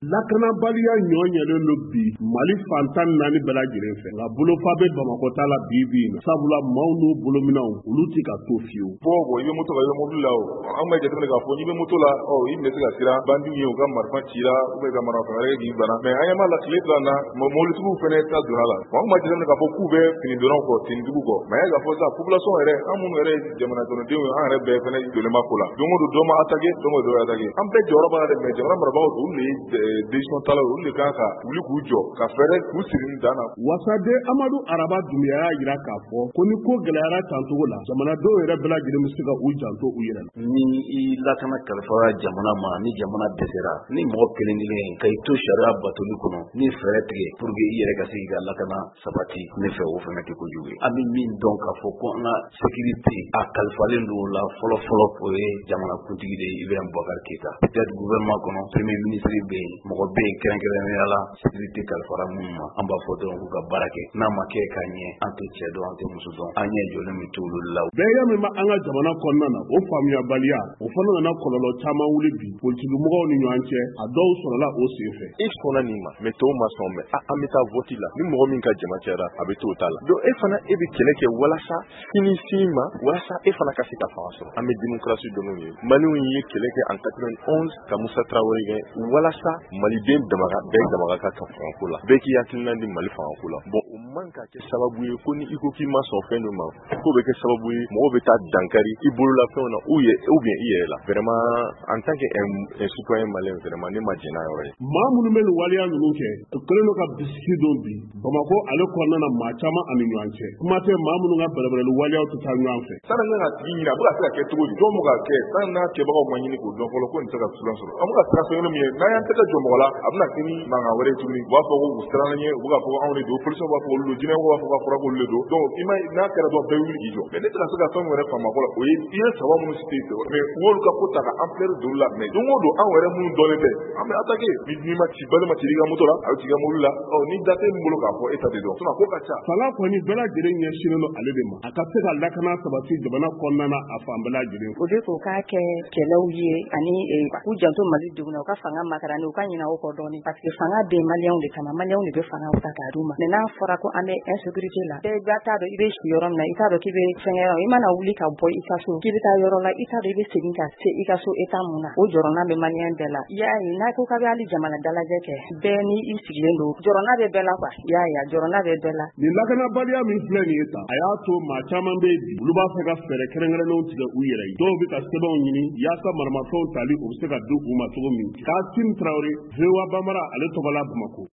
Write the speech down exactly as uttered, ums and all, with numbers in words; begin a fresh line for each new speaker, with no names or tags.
lakanabaliya ɲɔɲɛlen do bi Mali fantan naani bɛɛ lajɛlen fɛ nka bolofa bɛ Bamakɔ ta la bi bi in na sabula maaw n'u bolominɛw olu ti ka to fiyewu.
Bon bon i bɛ moto la i bɛ mobili la o an bɛ jateminɛ k'a fɔ n'i bɛ moto la ɔ i bɛ se ka siran bandiw ye u ka marifa cira u bɛ ka marifa wɛrɛ k'i bana mais an ɲɛ b'a la tile fila na mobilitigiw fɛnɛ ta donna la an b'a jateminɛ k'a fɔ k'u bɛ fini donnanw kɔ finitigiw kɔ mais an ye k'a fɔ sisan population yɛrɛ an minnu yɛrɛ jamana kɔnɔdenw ye an yɛrɛ bɛɛ fɛnɛ jɔlen b'a ko la don o don dɔ ma attaqué don o don dɔ y'a attaqué an bɛɛ jɔyɔrɔ b'a la dɛ mais jamana marabagaw olu de ye décision ta la olu de kan ka wuli k'u jɔ ka fɛɛrɛ k'u siri nin dan na.
Wasaden Amadu Araba Dunbiya y'a jira k'a fɔ ko ni ko gɛlɛyara tancogo la jamanadenw yɛrɛ bɛɛ lajɛlen bɛ se ka u janto u yɛrɛ la.
Ni i lakana kalifara jamana ma ni jamana dɛsɛra ni mɔgɔ kelen kelen ka i to sariya batoli kɔnɔ ni fɛɛrɛ tigɛ pour que i yɛrɛ ka se k'i ka lakana sabati ne fɛ o fana tɛ kojugu ye. An bɛ min dɔn k'a fɔ ko an ka sécurité a kalifalen don o la fɔlɔ fɔlɔ o ye jamana kuntigi de ye Ibrahima Boubacar Keita. Peut-être gouvernement kɔnɔ premier ministre bɛ yen mɔgɔ bɛ yen kɛrɛnkɛrɛnnenya la sécurité kalifara minnu ma an b'a fɔ dɔrɔn k'u ka baara kɛ n'a ma kɛ ka ɲɛ an tɛ cɛ dɔn an tɛ muso dɔn an ɲɛ jɔlen bɛ t'olu la.
Bɛɛ min bɛ an ka jamana kɔnɔna na o faamuyabaliya o fana nana kɔlɔlɔ caman wuli bi politigimɔgɔw ni ɲɔgɔn cɛ a dɔw sɔrɔla o senfɛ.
I sɔnna nin ma mais tɔw ma sɔn mais an bɛ taa vote la ni mɔgɔ min ka jama cɛra a bɛ t'o ta la donc e fana e bɛ kɛlɛ kɛ walasa sinifin ma walasa e fana ka se ka fanga sɔrɔ an bɛ démocratie dɔn n'o ye maliw ye kɛlɛ kɛ en quatre-vingt-onze ka Musa Traoré kɛ walasa maliden damaga bɛɛ damaga ka ka fangako la bɛɛ k'i hakilina di Mali fangako la bon o man ka kɛ sababu ye ko ni i ko k'i ma sɔn fɛn dɔ ma ko bɛ kɛ sababu ye mɔgɔw bɛ taa dankari i bolola fɛnw na ou bien i yɛrɛ la vraiment en tant que un, un citoyen malien vraiment ne ma jɛn n'a yɔrɔ ye.
Maa minnu bɛ nin waleya ninnu kɛ o kɛlen don ka bisiki don bi Bamakɔ ale kɔnɔna na maa caman ani ɲɔgɔn cɛ kuma tɛ maa minnu ka bɛrɛbɛrɛli waleyaw tɛ taa ɲɔgɔn fɛ.
Sanni an ka tigi ɲini a bɛ ka se ka kɛ cogo di jɔn bɛ ka kɛ sanni n'a kɛbagaw ma ɲini k'o dɔn fɔlɔ ko nin tɛ ka siran sɔrɔ an bɛ ka siran fɛn min ye n'an y'an tɛgɛ jɔ mɔgɔ la a bɛna kɛ ni mankan wɛrɛ ye tuguni u b'a fɔ ko u sirannen ye u bɛ k'a fɔ ko anw de don policiers b'a fɔ olu don jinɛw b'a fɔ k'a fɔra k'olu de don donc i ma n'a kɛra dɔrɔn bɛɛ wuli k'i jɔ mais ne tɛ ka se ka fɛn wɛrɛ faamu ko la o ye i ye saba minnu cité mais u y'olu ka ko ta ka ampleur d'olu la mais don o don anw yɛrɛ minnu dɔnnen tɛ an bɛ attaqué ni ma ci balima ci i ka moto la a bɛ ci i ka mobili la ɔ ni date min bolo k'a fɔ e ta de dɔn sinon ko ka ca.
Fanga kɔni bɛɛ lajɛlen ɲɛsinnen don ale de ma a ka se ka lakana sabati jamana kɔnɔna na a fan bɛɛ lajɛlen.
O de ko k'a kɛ kɛlɛw ye ani k'u janto Mali denw na u ka fanga makara ni u ka ɲinɛ o kɔ dɔɔni parce que fanga bɛ maliyɛnw de kama maliyɛnw de bɛ fanga ta k'a d'u ma mais n'a fɔra ko an bɛ insécurité la bɛɛ b'a t'a dɔn i bɛ si yɔrɔ min na i t'a dɔn k'i bɛ fɛngɛ yɔrɔ i mana wuli ka bɔ i ka so k'i bɛ taa yɔrɔ la i t'a dɔn i bɛ segin ka se i ka so état mun na o jɔrɔna bɛ maliyɛn bɛɛ la i y'a ye n'a ko k'a bɛ hali jamana dalajɛ kɛ bɛɛ ni i sigilen don jɔrɔna bɛ bɛɛ la quoi i y'a ye jɔrɔna bɛ bɛɛ la.
Nin lakanabaliya min filɛ nin ye tan a y'a to maa caman bɛ bi olu b'a fɛ ka fɛɛrɛ kɛrɛnkɛrɛnnenw tigɛ u yɛrɛ ye dɔw bɛ ka sɛbɛnw ɲini yaasa maramafɛnw tali o bɛ se ka di u ma cogo min Kassim Traoré V O A Banbara ale tɔgɔ la Bamakɔ.